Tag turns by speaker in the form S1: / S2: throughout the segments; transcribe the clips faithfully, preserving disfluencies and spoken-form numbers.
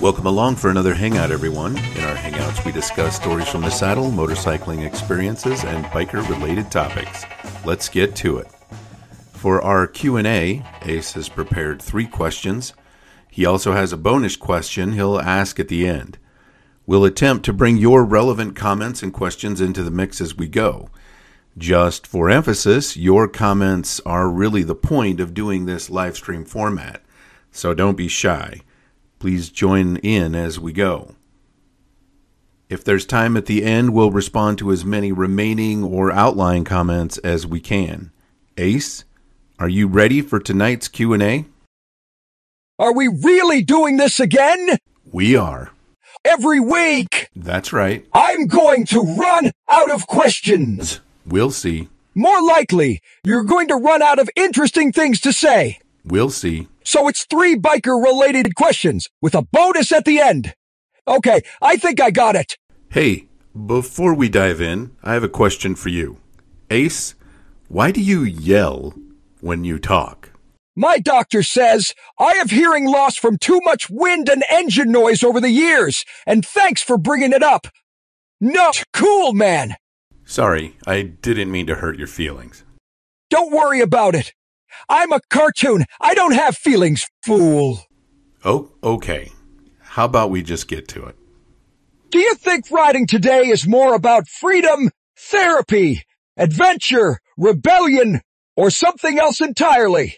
S1: Welcome along for another Hangout, everyone. In our Hangouts, we discuss stories from the saddle, motorcycling experiences, and biker-related topics. Let's get to it. For our Q and A, Ace has prepared three questions. He also has a bonus question he'll ask at the end. We'll attempt to bring your relevant comments and questions into the mix as we go. Just for emphasis, your comments are really the point of doing this live stream format, so don't be shy. Please join in as we go. If there's time at the end, we'll respond to as many remaining or outlying comments as we can. Ace, are you ready for tonight's Q and A?
S2: Are we really doing this again?
S1: We are.
S2: Every week?
S1: That's right.
S2: I'm going to run out of questions.
S1: We'll see.
S2: More likely, you're going to run out of interesting things to say.
S1: We'll see.
S2: So it's three biker-related questions with a bonus at the end. Okay, I think I got it.
S1: Hey, before we dive in, I have a question for you. Ace, why do you yell when you talk?
S2: My doctor says I have hearing loss from too much wind and engine noise over the years, and thanks for bringing it up. Not cool, man.
S1: Sorry, I didn't mean to hurt your feelings.
S2: Don't worry about it. I'm a cartoon. I don't have feelings, fool.
S1: Oh, okay. How about we just get to it?
S2: Do you think riding today is more about freedom, therapy, adventure, rebellion, or something else entirely?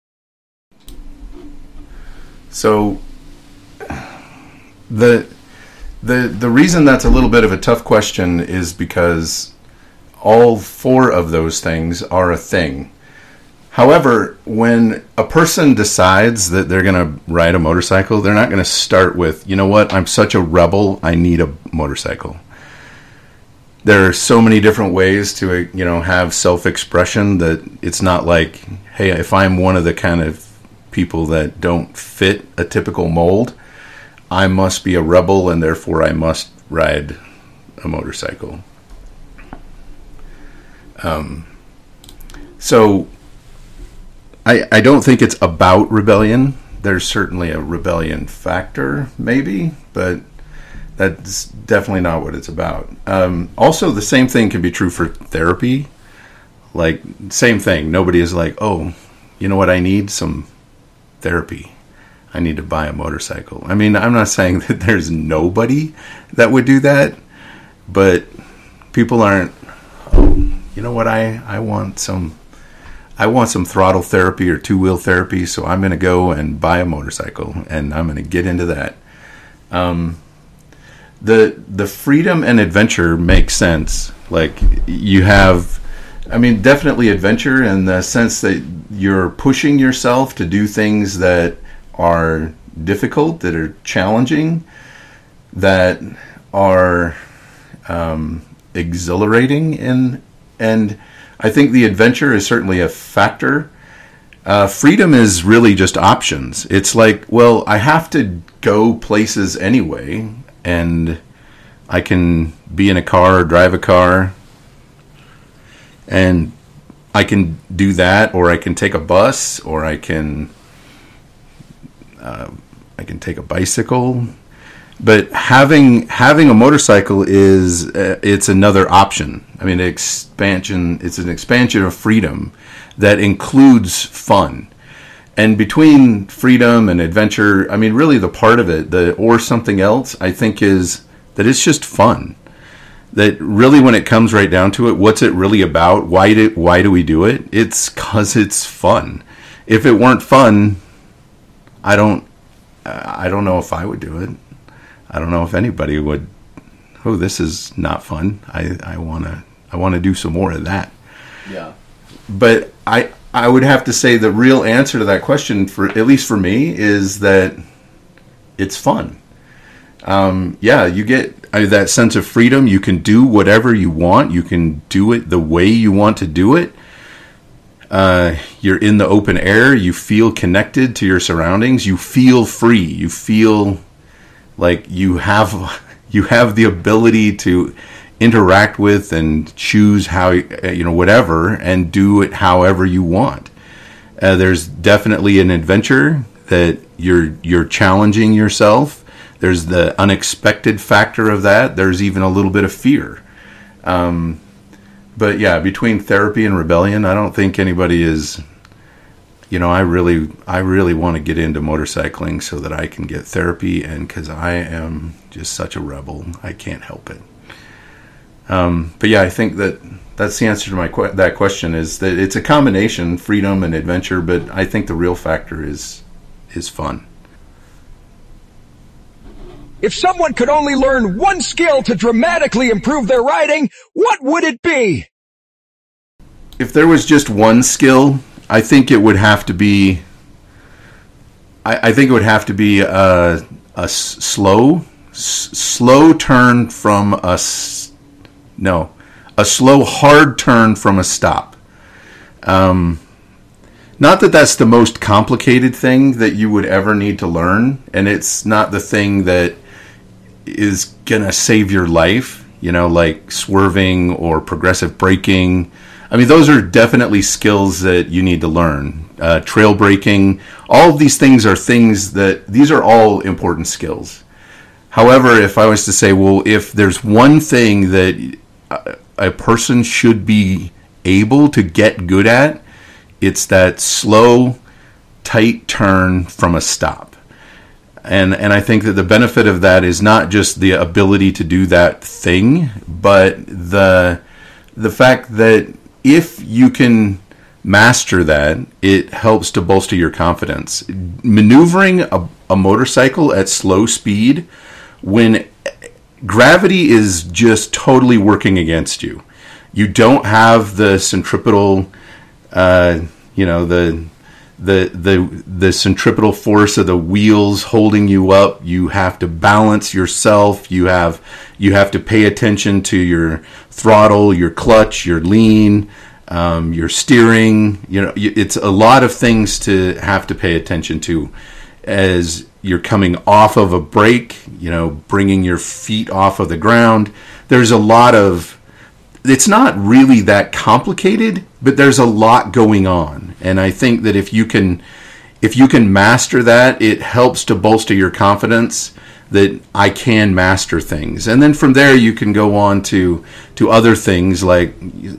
S3: So, the the the reason that's a little bit of a tough question is because all four of those things are a thing. However, when a person decides that they're going to ride a motorcycle, they're not going to start with, you know what, I'm such a rebel, I need a motorcycle. There are so many different ways to, you know, have self-expression that it's not like, hey, if I'm one of the kind of people that don't fit a typical mold, I must be a rebel and therefore I must ride a motorcycle. Um, so I, I don't think it's about rebellion. There's certainly a rebellion factor, maybe, but that's definitely not what it's about. Um, also, the same thing can be true for therapy. Like, same thing. Nobody is like, oh, you know what, I need some therapy. I need to buy a motorcycle. I mean, I'm not saying that there's nobody that would do that, but people aren't, oh, you know what, I, I want some I want some throttle therapy or two-wheel therapy, so I'm going to go and buy a motorcycle, and I'm going to get into that. Um, the the freedom and adventure makes sense. Like, you have, I mean, definitely adventure in the sense that you're pushing yourself to do things that are difficult, that are challenging, that are um, exhilarating, and and I think the adventure is certainly a factor. Uh, freedom is really just options. It's like, well, I have to go places anyway, and I can be in a car or drive a car, and I can do that, or I can take a bus, or I can uh, I can take a bicycle. But having having a motorcycle is uh, it's another option. I mean, expansion. It's an expansion of freedom that includes fun. And between freedom and adventure, I mean, really the part of it, the or something else, I think is that it's just fun. That really, when it comes right down to it, what's it really about? Why do why do we do it? It's because it's fun. If it weren't fun, I don't I don't know if I would do it. I don't know if anybody would. Oh, this is not fun. I, I wanna I wanna do some more of that.
S4: Yeah.
S3: But I I would have to say the real answer to that question, for at least for me, is that it's fun. Um, yeah, you get uh, that sense of freedom. You can do whatever you want. You can do it the way you want to do it. Uh, you're in the open air. You feel connected to your surroundings. You feel free. You feel like you have you have the ability to interact with and choose how, you know, whatever, and do it however you want. Uh, there's definitely an adventure that you're you're challenging yourself. there's the unexpected factor of that. There's even a little bit of fear. Um, but yeah, between therapy and rebellion, I don't think anybody is, you know, I really, I really want to get into motorcycling so that I can get therapy, and because I am just such a rebel, I can't help it. Um, but yeah, I think that that's the answer to my que- that question, is that it's a combination, freedom and adventure, but I think the real factor is is fun.
S2: If someone could only learn one skill to dramatically improve their riding, what would it be?
S3: If there was just one skill, I think it would have to be. I, I think it would have to be a, a s- slow, s- slow turn from a s- no, a slow hard turn from a stop. Um, not that that's the most complicated thing that you would ever need to learn, and it's not the thing that is gonna save your life. You know, like swerving or progressive braking. I mean, those are definitely skills that you need to learn. Uh, trail braking, all of these things are things that, these are all important skills. However, if I was to say, well, if there's one thing that a, a person should be able to get good at, it's that slow, tight turn from a stop. And and I think that the benefit of that is not just the ability to do that thing, but the the fact that if you can master that, it helps to bolster your confidence. Maneuvering a, a motorcycle at slow speed when gravity is just totally working against you. You don't have the centripetal, uh, you know, the the the the centripetal force of the wheels holding you up. You have to balance yourself. You have you have to pay attention to your throttle, your clutch, your lean, um, your steering. You know, it's a lot of things to have to pay attention to as you're coming off of a brake. You know, bringing your feet off of the ground. There's a lot of. It's not really that complicated, but there's a lot going on. And I think that if you can if you can master that, it helps to bolster your confidence that I can master things. And then from there you can go on to to other things like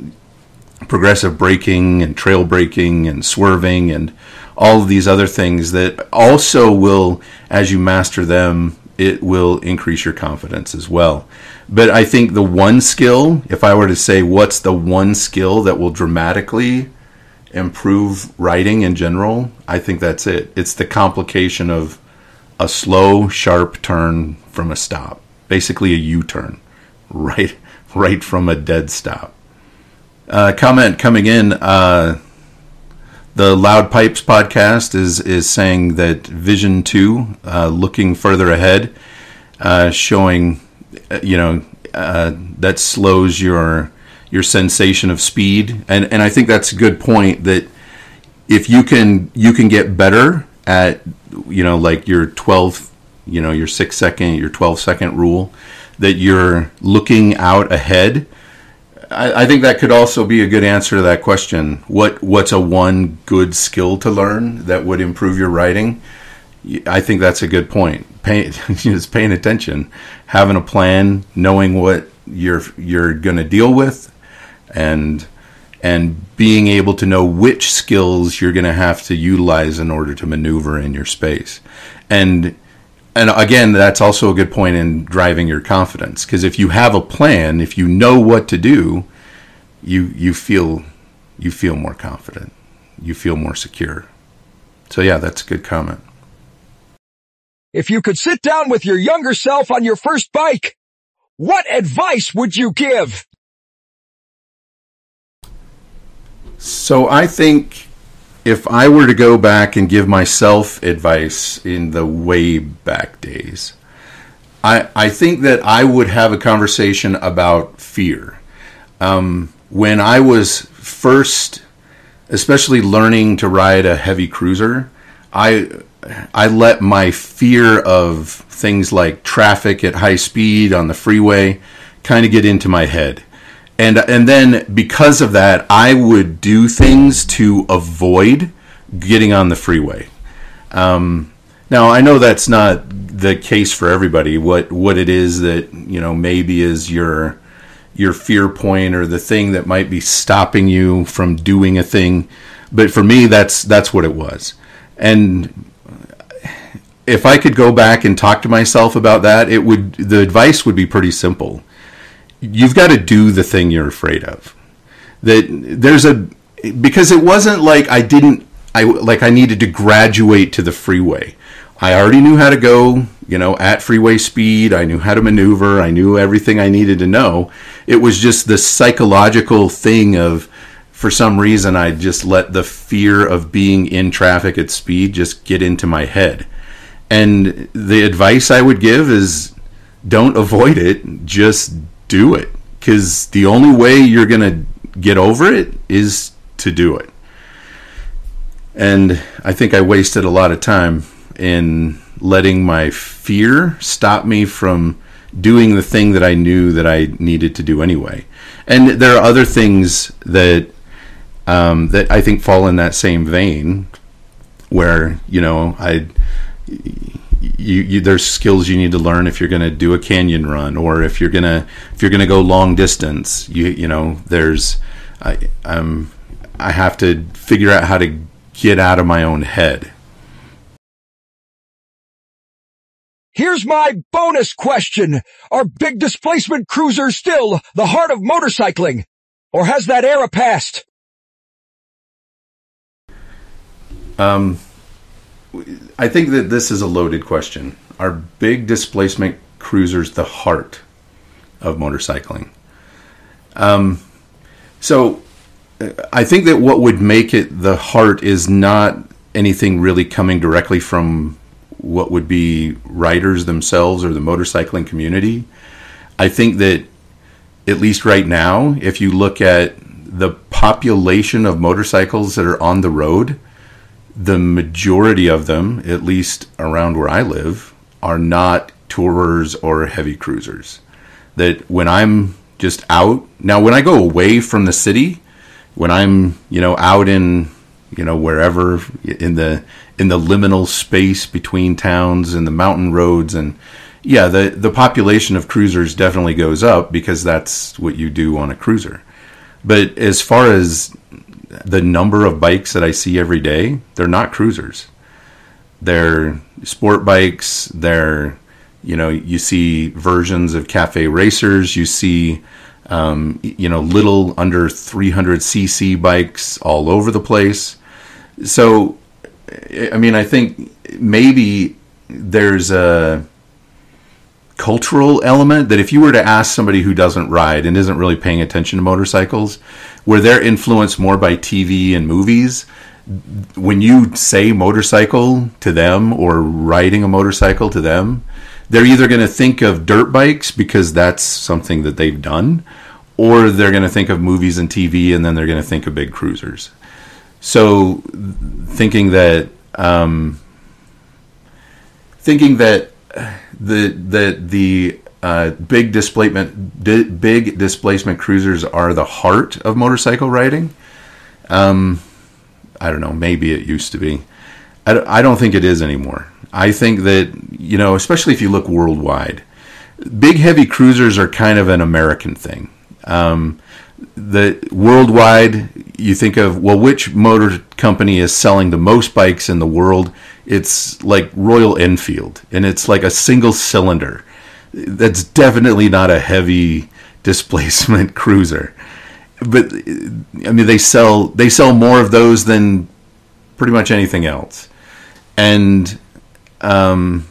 S3: progressive braking and trail braking and swerving and all of these other things that also will, as you master them, it will increase your confidence as well. But I think the one skill, if I were to say what's the one skill that will dramatically improve riding in general, I think that's it. It's the complication of a slow, sharp turn from a stop. Basically a U-turn, right, right from a dead stop. Uh, comment coming in, uh, the Loud Pipes podcast is, is saying that Vision two, uh, looking further ahead, uh, showing, you know, uh, that slows your your sensation of speed, and and I think that's a good point. That if you can you can get better at, you know, like your twelve, you know, your six second, your twelve second rule, that you're looking out ahead. I, I think that could also be a good answer to that question. What what's a one good skill to learn that would improve your riding? I think that's a good point. Pay, just paying attention, having a plan, knowing what you're you're going to deal with, and and being able to know which skills you're going to have to utilize in order to maneuver in your space. And and again, that's also a good point in driving your confidence, because if you have a plan, if you know what to do, you you feel you feel more confident, you feel more secure. So yeah, that's a good comment.
S2: If you could sit down with your younger self on your first bike, what advice would you give?
S3: So I think if I were to go back and give myself advice in the way back days, I, I think that I would have a conversation about fear. Um, when I was first, especially learning to ride a heavy cruiser, I I let my fear of things like traffic at high speed on the freeway kind of get into my head. And and then because of that, I would do things to avoid getting on the freeway. Um, Now, I know that's not the case for everybody. What what it is that, you know, maybe is your your fear point or the thing that might be stopping you from doing a thing. But for me, that's that's what it was. And if I could go back and talk to myself about that, it would the advice would be pretty simple. You've got to do the thing you're afraid of. That there's a because it wasn't like I didn't I like I needed to graduate to the freeway. I already knew how to go, you know, at freeway speed. I knew how to maneuver. I knew everything I needed to know. It was just the psychological thing of, for some reason, I just let the fear of being in traffic at speed just get into my head. And the advice I would give is don't avoid it, just do it. Because the only way you're going to get over it is to do it. And I think I wasted a lot of time in letting my fear stop me from doing the thing that I knew that I needed to do anyway. And there are other things that um, that I think fall in that same vein, where, you know, I you, you there's skills you need to learn if you're going to do a canyon run, or if you're gonna if you're gonna go long distance. You you know, there's I um I have to figure out how to get out of my own head.
S2: Here's my bonus question. Are big displacement cruisers still the heart of motorcycling? Or has that era passed?
S3: Um, I think that this is a loaded question. Are big displacement cruisers the heart of motorcycling? Um, so I think that what would make it the heart is not anything really coming directly from what would be riders themselves or the motorcycling community. I think that, at least right now, if you look at the population of motorcycles that are on the road, the majority of them, at least around where I live, are not tourers or heavy cruisers. That when I'm just out, now when I go away from the city, when I'm, you know, out in, you know, wherever in the in the liminal space between towns and the mountain roads, and yeah, the the population of cruisers definitely goes up because that's what you do on a cruiser. But as far as the number of bikes that I see every day, they're not cruisers. They're sport bikes. They're, you know, you see versions of cafe racers. You see, um, you know, little under three hundred c c bikes all over the place. So, I mean, I think maybe there's a cultural element that if you were to ask somebody who doesn't ride and isn't really paying attention to motorcycles, where they're influenced more by T V and movies, when you say motorcycle to them or riding a motorcycle to them, they're either going to think of dirt bikes because that's something that they've done, or they're going to think of movies and T V, and then they're going to think of big cruisers. So thinking that um, thinking that the the the uh, big displacement di- big displacement cruisers are the heart of motorcycle riding. Um, I don't know. Maybe it used to be. I don't, I don't think it is anymore. I think that, you know, especially if you look worldwide, big heavy cruisers are kind of an American thing. Um, the worldwide, you think of, well, which motor company is selling the most bikes in the world? It's like Royal Enfield, and it's like a single cylinder. That's definitely not a heavy displacement cruiser. But I mean, they sell they sell more of those than pretty much anything else. And um,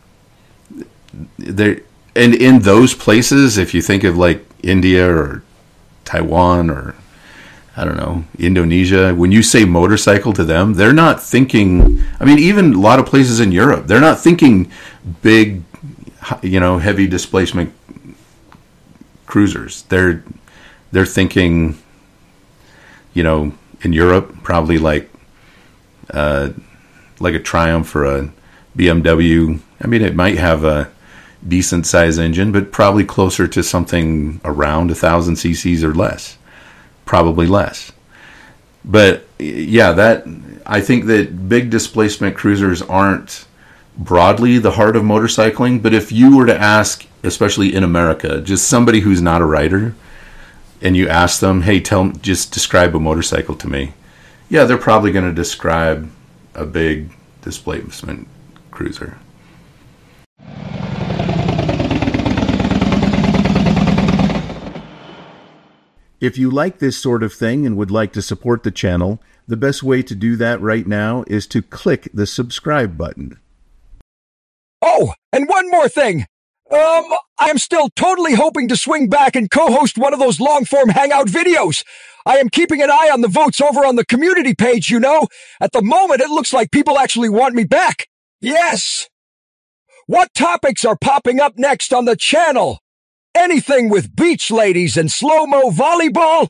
S3: there and in those places, if you think of like India or Taiwan or I don't know, Indonesia, when you say motorcycle to them, they're not thinking, I mean, even a lot of places in Europe, they're not thinking big, you know, heavy displacement cruisers. They're they're thinking, you know, in Europe, probably like uh, like a Triumph or a B M W. I mean, it might have a decent size engine, but probably closer to something around a thousand cc's or less. Probably less. But yeah, that I think that big displacement cruisers aren't
S1: broadly the heart of motorcycling, but if you were to ask, especially in America, just somebody who's not a rider, and you ask them, hey, tell just describe a motorcycle to me. Yeah, they're probably going to describe a big displacement cruiser. If you like this sort of thing and would like to support the channel, the best way to do that right now is to click the subscribe button.
S2: Oh, and one more thing. Um, I am still totally hoping to swing back and co-host one of those long-form hangout videos. I am keeping an eye on the votes over on the community page, you know. At the moment, it looks like people actually want me back. Yes! What topics are popping up next on the channel? Anything with beach ladies and slow-mo volleyball?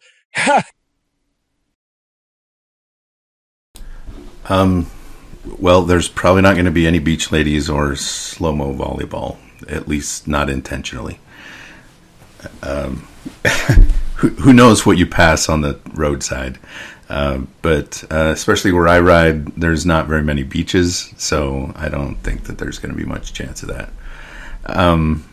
S1: um, well, there's probably not going to be any beach ladies or slow-mo volleyball, at least not intentionally. Um, who, who knows what you pass on the roadside? Uh, but uh, especially where I ride, there's not very many beaches, so I don't think that there's going to be much chance of that. Um...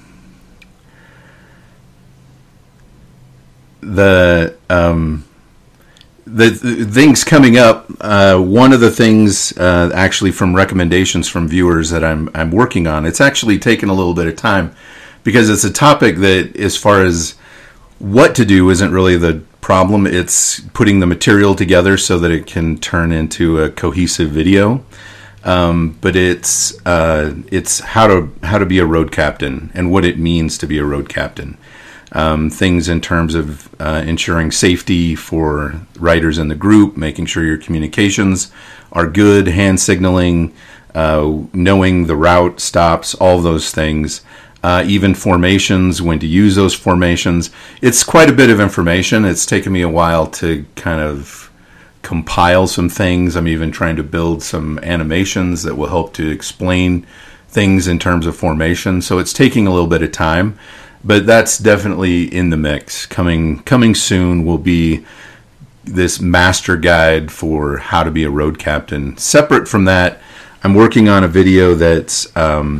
S1: The, um, the the things coming up. Uh, one of the things, uh, actually, from recommendations from viewers that I'm I'm working on. It's actually taken a little bit of time because it's a topic that, as far as what to do, isn't really the problem. It's putting the material together so that it can turn into a cohesive video. Um, but it's uh, it's how to how to be a road captain and what it means to be a road captain. Um, things in terms of uh, ensuring safety for riders in the group, making sure your communications are good, hand signaling, uh, knowing the route, stops, all of those things, uh, even formations, when to use those formations. It's quite a bit of information. It's taken me a while to kind of compile some things. I'm even trying to build some animations that will help to explain things in terms of formation. So it's taking a little bit of time. But that's definitely in the mix. Coming coming soon will be this master guide for how to be a road captain. Separate from that, I'm working on a video that's um,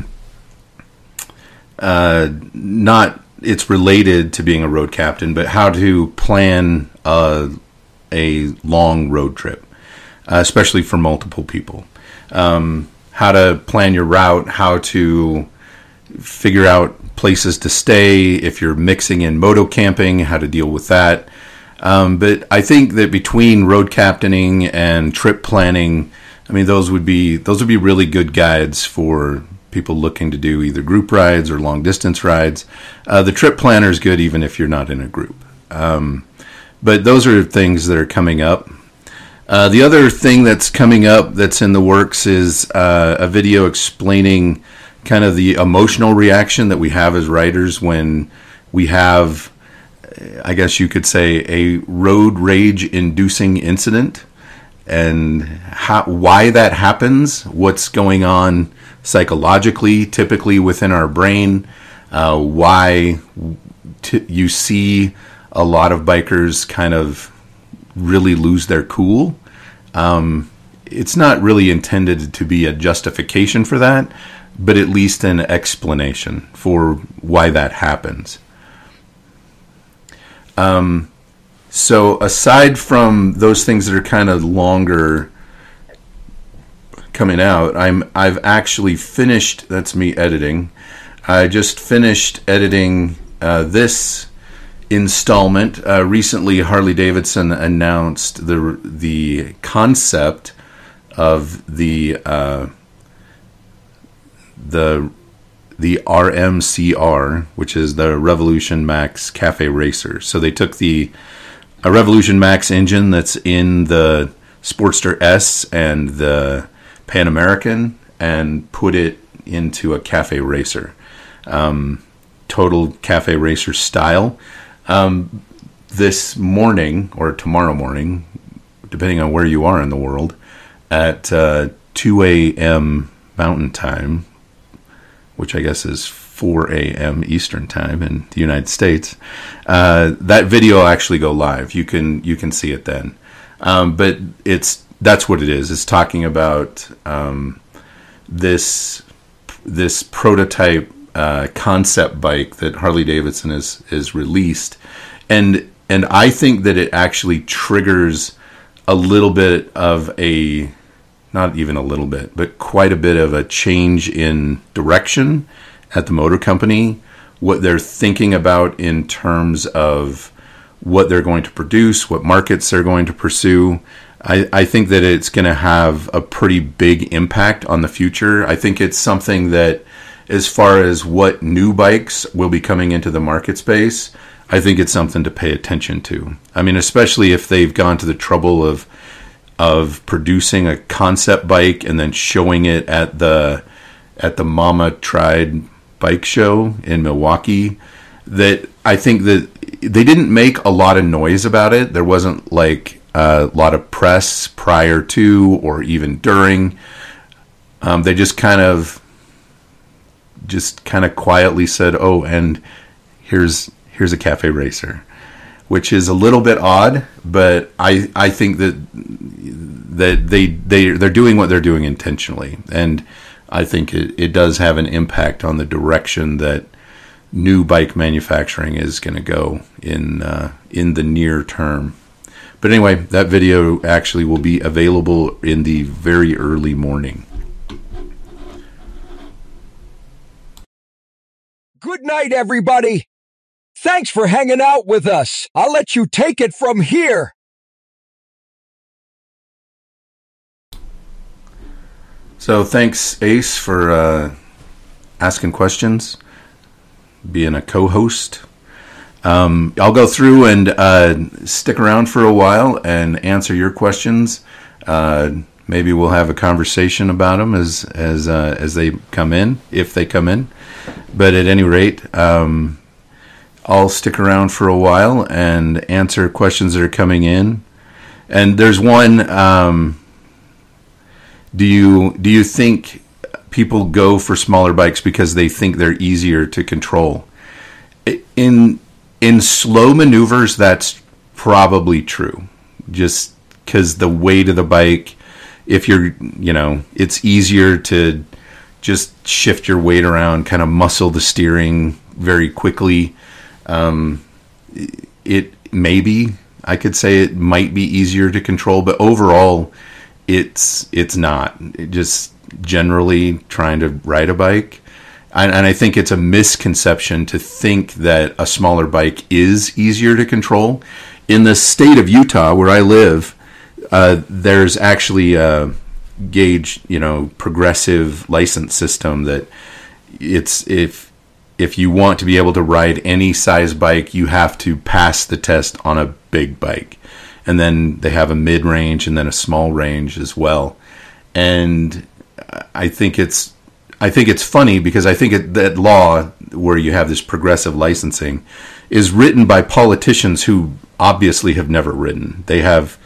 S1: uh, not, it's related to being a road captain, but how to plan a, a long road trip, uh, especially for multiple people. Um, how to plan your route, how to figure out places to stay, if you're mixing in moto camping, how to deal with that. Um, but I think that between road captaining and trip planning, I mean, those would be those would be really good guides for people looking to do either group rides or long distance rides. Uh, the trip planner is good even if you're not in a group. Um, but those are things that are coming up. Uh, the other thing that's coming up that's in the works is uh, a video explaining kind of the emotional reaction that we have as riders when we have, I guess you could say, a road rage inducing incident, and how, why that happens, what's going on psychologically, typically within our brain, uh, why t- you see a lot of bikers kind of really lose their cool. Um, it's not really intended to be a justification for that, but at least an explanation for why that happens. Um, so aside from those things that are kind of longer coming out, I'm I've actually finished. That's me editing. I just finished editing uh, this installment. Uh, recently, Harley Davidson announced the the concept of the. Uh, the the R M C R, which is the Revolution Max Cafe Racer. So they took the a Revolution Max engine that's in the Sportster S and the Pan American and put it into a Cafe Racer. Um, total Cafe Racer style. Um, this morning, or tomorrow morning, depending on where you are in the world, at uh, two a.m. Mountain Time, which I guess is four a.m. Eastern Time in the United States, uh, that video will actually go live. You can you can see it then. Um, but it's that's what it is. It's talking about um,
S3: this this prototype uh, concept bike that Harley Davidson has is released, and and I think that it actually triggers a little bit of a, not even a little bit, but quite a bit of a change in direction at the motor company, what they're thinking about in terms of what they're going to produce, what markets they're going to pursue. I, I think that it's going to have a pretty big impact on the future. I think it's something that, as far as what new bikes will be coming into the market space, I think it's something to pay attention to. I mean, especially if they've gone to the trouble of of producing a concept bike and then showing it at the at the Mama Tried bike show in Milwaukee. That I think that they didn't make a lot of noise about it. There wasn't like a lot of press prior to or even during. Um, they just kind of just kind of quietly said, "Oh, and here's here's a cafe racer," which is a little bit odd, but I I think that that they they they're doing what they're doing intentionally, and I think it, it does have an impact on the direction that new bike manufacturing is going to go in uh, in the near term. But anyway, that video actually will be available in the very early morning.
S2: Good night, everybody. Thanks for hanging out with us. I'll let you take it from here.
S3: So thanks, Ace, for uh, asking questions, being a co-host. Um, I'll go through and uh, stick around for a while and answer your questions. Uh, maybe we'll have a conversation about them as as uh, as they come in, if they come in. But at any rate, um, I'll stick around for a while and answer questions that are coming in. And there's one. Um, do you do you think people go for smaller bikes because they think they're easier to control? In in slow maneuvers, that's probably true. Just because the weight of the bike, if you're, you know, it's easier to just shift your weight around, kind of muscle the steering very quickly. Um, it maybe I could say it might be easier to control, but overall, it's it's not. It just generally trying to ride a bike. And, and I think it's a misconception to think that a smaller bike is easier to control. In the state of Utah, where I live, uh, there's actually a gauge, you know, progressive license system that it's if if you want to be able to ride any size bike, you have to pass the test on a big bike. And then they have a mid-range and then a small range as well. And I think it's I think it's funny because I think it, that law where you have this progressive licensing is written by politicians who obviously have never ridden. They have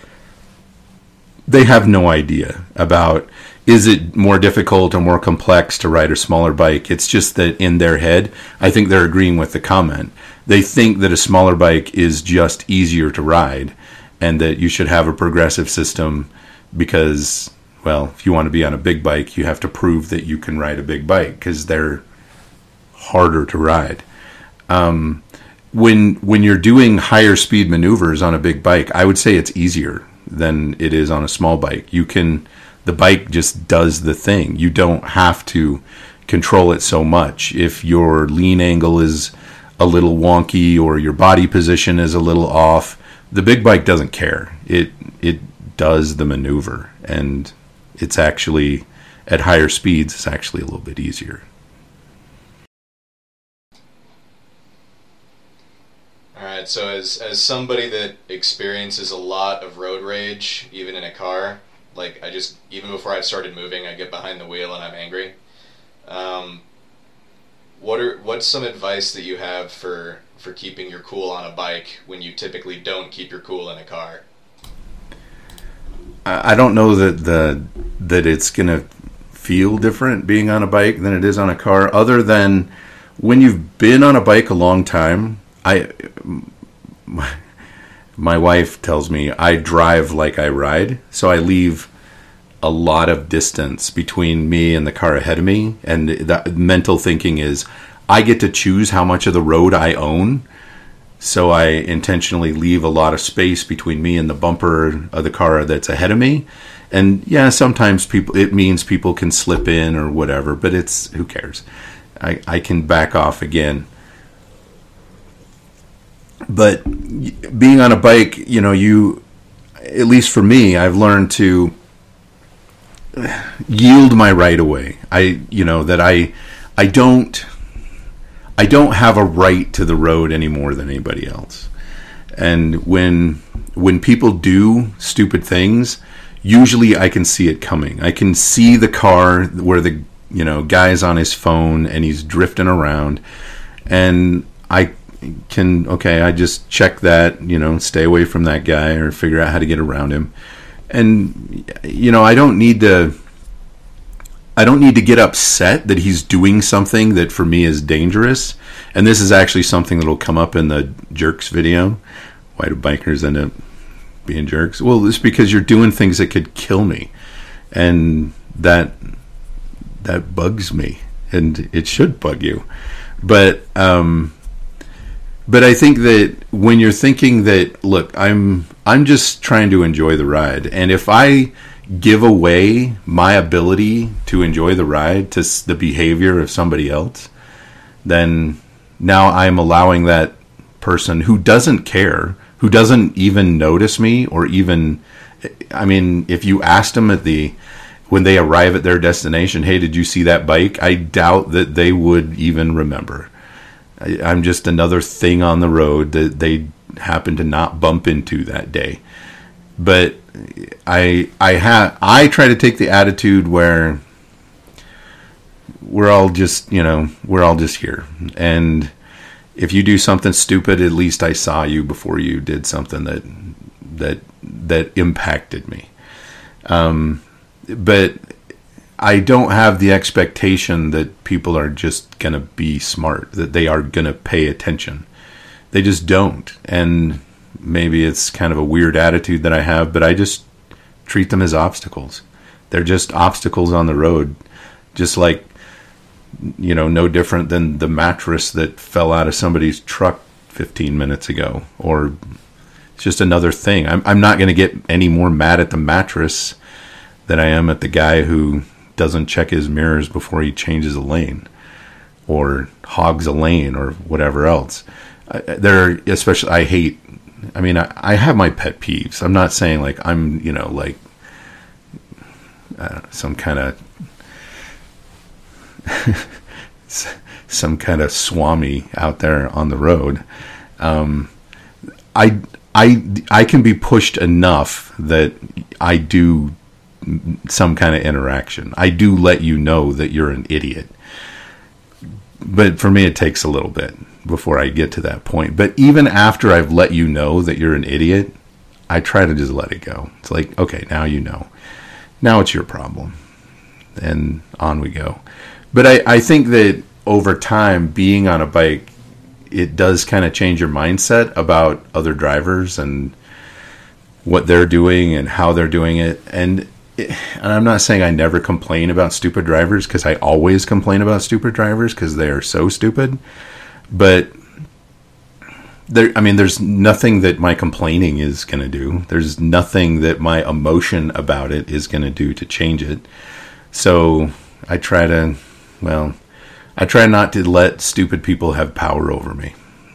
S3: they have no idea about, is it more difficult or more complex to ride a smaller bike? It's just that in their head, I think they're agreeing with the comment. They think that a smaller bike is just easier to ride and that you should have a progressive system because, well, if you want to be on a big bike, you have to prove that you can ride a big bike because they're harder to ride. Um, when when you're doing higher speed maneuvers on a big bike, I would say it's easier than it is on a small bike. You can, the bike just does the thing. You don't have to control it so much. If your lean angle is a little wonky or your body position is a little off, the big bike doesn't care. It it does the maneuver, and it's actually, at higher speeds, it's actually a little bit easier.
S4: All right, so as as somebody that experiences a lot of road rage, even in a car, like I just, even before I've started moving, I get behind the wheel and I'm angry. Um, what are what's some advice that you have for, for keeping your cool on a bike when you typically don't keep your cool in a car?
S3: I don't know that the that it's going to feel different being on a bike than it is on a car, other than when you've been on a bike a long time. I my wife tells me I drive like I ride, so I leave a lot of distance between me and the car ahead of me. And that mental thinking is, I get to choose how much of the road I own. So I intentionally leave a lot of space between me and the bumper of the car that's ahead of me. And yeah, sometimes people, it means people can slip in or whatever, but it's, who cares? I, I can back off again. But being on a bike, you know, you, at least for me, I've learned to yield my right of way. I, you know, that I, I don't, I don't have a right to the road any more than anybody else. And when, when people do stupid things, usually I can see it coming. I can see the car where the, you know, guy's on his phone and he's drifting around, and I can, okay, I just check that, you know, stay away from that guy or figure out how to get around him. And, you know, I don't need to, I don't need to get upset that he's doing something that for me is dangerous. And this is actually something that will come up in the jerks video. Why do bikers end up being jerks? Well, it's because you're doing things that could kill me. And that, that bugs me. And it should bug you. But, um, But I think that when you're thinking that, look, I'm I'm just trying to enjoy the ride, and if I give away my ability to enjoy the ride to the behavior of somebody else, then now I'm allowing that person who doesn't care, who doesn't even notice me, or even, I mean, if you asked them at the, when they arrive at their destination, hey, did you see that bike? I doubt that they would even remember. I'm just another thing on the road that they happen to not bump into that day. But I I have I try to take the attitude where we're all just, you know, we're all just here. And if you do something stupid, at least I saw you before you did something that that that impacted me. Um, but I don't have the expectation that people are just going to be smart, that they are going to pay attention. They just don't. And maybe it's kind of a weird attitude that I have, but I just treat them as obstacles. They're just obstacles on the road, just like, you know, no different than the mattress that fell out of somebody's truck fifteen minutes ago, or it's just another thing. I'm, I'm not going to get any more mad at the mattress than I am at the guy who doesn't check his mirrors before he changes a lane or hogs a lane or whatever else. I, there, especially, I hate, I mean, I, I have my pet peeves. I'm not saying like I'm, you know, like uh, some kind of some kind of swami out there on the road. Um, I, I, I can be pushed enough that I do some kind of interaction. I do let you know that you're an idiot. But for me, it takes a little bit before I get to that point. But even after I've let you know that you're an idiot, I try to just let it go. It's like, okay, now you know. Now it's your problem. And on we go. But I, I think that over time, being on a bike, it does kind of change your mindset about other drivers and what they're doing and how they're doing it. And And I'm not saying I never complain about stupid drivers, because I always complain about stupid drivers because they are so stupid. But there, I mean, there's nothing that my complaining is going to do. There's nothing that my emotion about it is going to do to change it. So I try to, well, I try not to let stupid people have power over me.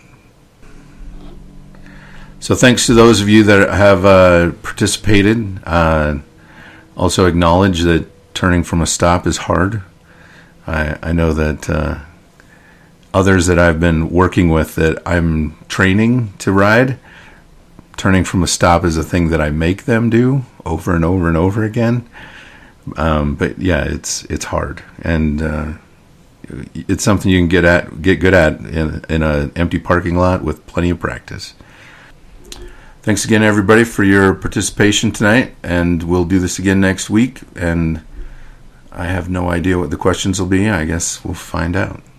S3: So thanks to those of you that have uh, participated. Uh, Also acknowledge that turning from a stop is hard. I, I know that uh, others that I've been working with that I'm training to ride, turning from a stop is a thing that I make them do over and over and over again. Um, but yeah, it's it's hard, and uh, it's something you can get at get good at in in an empty parking lot with plenty of practice. Thanks again, everybody, for your participation tonight, and we'll do this again next week. And I have no idea what the questions will be. I guess we'll find out.